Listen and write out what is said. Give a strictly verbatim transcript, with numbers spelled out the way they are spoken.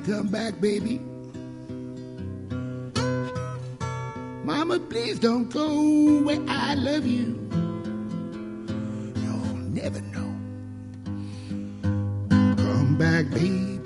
come back, baby. Mama, please don't go where I love you. You'll never know. Come back, baby.